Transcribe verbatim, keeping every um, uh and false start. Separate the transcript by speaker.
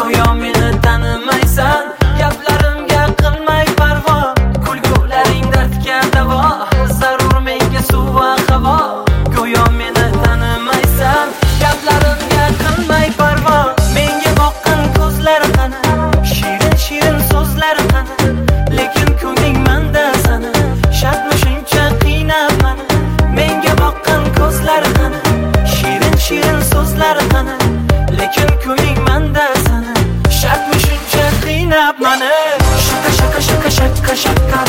Speaker 1: go'yo meni tanimaysan. Gaplarimga qilmay parvo, kulgularing dardga davo. Zarur menga suv va havo, go'yo meni tanimaysan. Gaplarimga qilmay parvo, menga boqqan ko'zlar qani, shirin shirin so'zlar qani, lekin ko'ngling menda sana. Shartmi shuncha qiynab mani, menga boqqan ko'zlar qani, shirin shirin so'zlar qani, lekin ko'ngling menda sana. Shartmi shuncha qiynab mani. Shaka shaka shaka shaka shaka